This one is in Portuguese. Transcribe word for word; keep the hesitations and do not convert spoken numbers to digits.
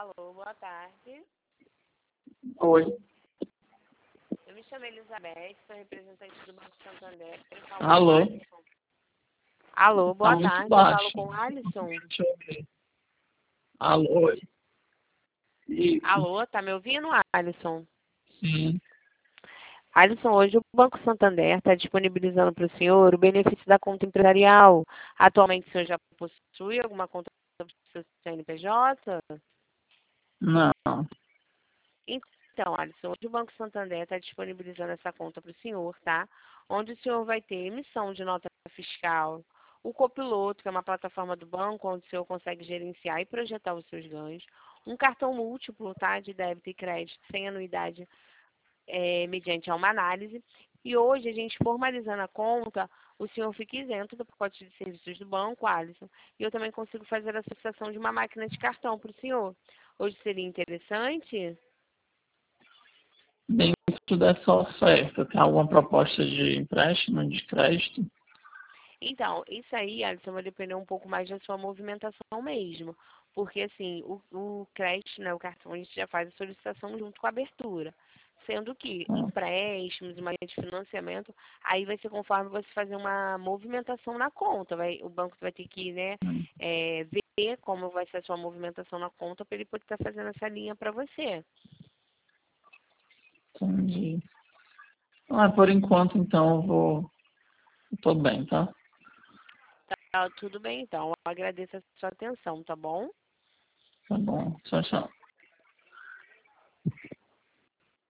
Alô, boa tarde. Oi. Eu me chamo Elizabeth, sou representante do Banco Santander. Eu falo com o Alô. Alisson. Alô, Tá boa muito tarde. Eu falo baixo. com o Alisson. Deixa eu ver. Alô. Oi. Isso. Alô, tá me ouvindo, Alisson? Sim. Alisson, hoje o Banco Santander está disponibilizando para o senhor o benefício da conta empresarial. Atualmente o senhor já possui alguma conta do seu C N P J? Não. Então, Alisson, hoje o Banco Santander está disponibilizando essa conta para o senhor, tá? Onde o senhor vai ter emissão de nota fiscal, o Copiloto, que é uma plataforma do banco, onde o senhor consegue gerenciar e projetar os seus ganhos, um cartão múltiplo, tá? De débito e crédito, sem anuidade, é, mediante a uma análise. E hoje, a gente formalizando a conta, o senhor fica isento do pacote de serviços do banco, Alisson. E eu também consigo fazer a associação de uma máquina de cartão para o senhor. Hoje seria interessante? Dentro dessa oferta, tem alguma proposta de empréstimo, de crédito? Então, isso aí, Alisson, vai depender um pouco mais da sua movimentação mesmo. Porque, assim, o, o crédito, né, o cartão, a gente já faz a solicitação junto com a abertura. Sendo que Ah, empréstimos, uma linha de financiamento, aí vai ser conforme você fazer uma movimentação na conta. Vai, o banco vai ter que, né, é, ver como vai ser a sua movimentação na conta para ele poder estar fazendo essa linha para você. entendi. Ah, por enquanto, então, eu vou... Eu tô bem, tá? Tá, tudo bem, então. Eu agradeço a sua atenção, tá bom? Tá bom. Tchau, tchau.